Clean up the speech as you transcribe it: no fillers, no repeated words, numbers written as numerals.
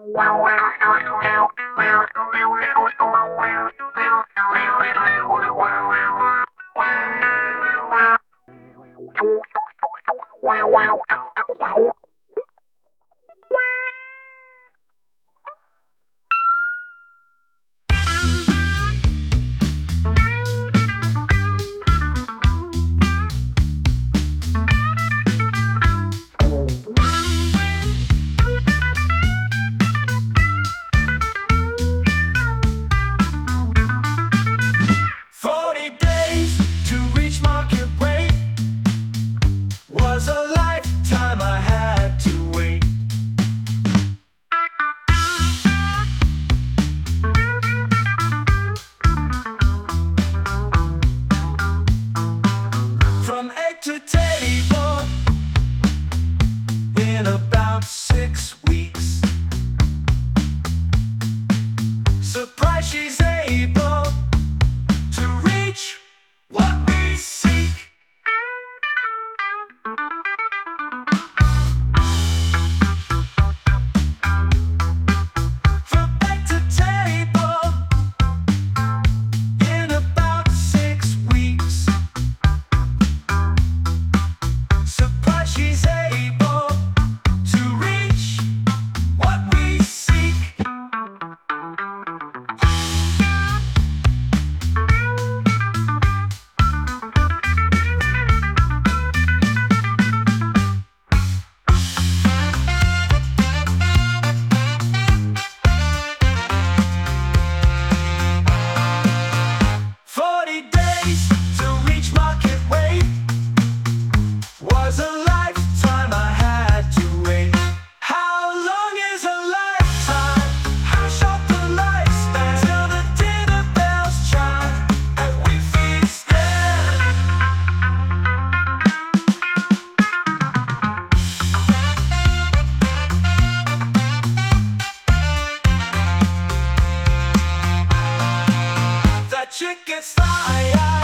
From egg to table in about 6 weeks. Surprised she's able to reach what we seek. From egg to table in about 6 weeks. Surprised she's able to reach what we seek. Was a lifetime I had to wait. How long is a lifetime? How short the lifespan? Till the dinner bells chime and we feast there. That chick gets tired.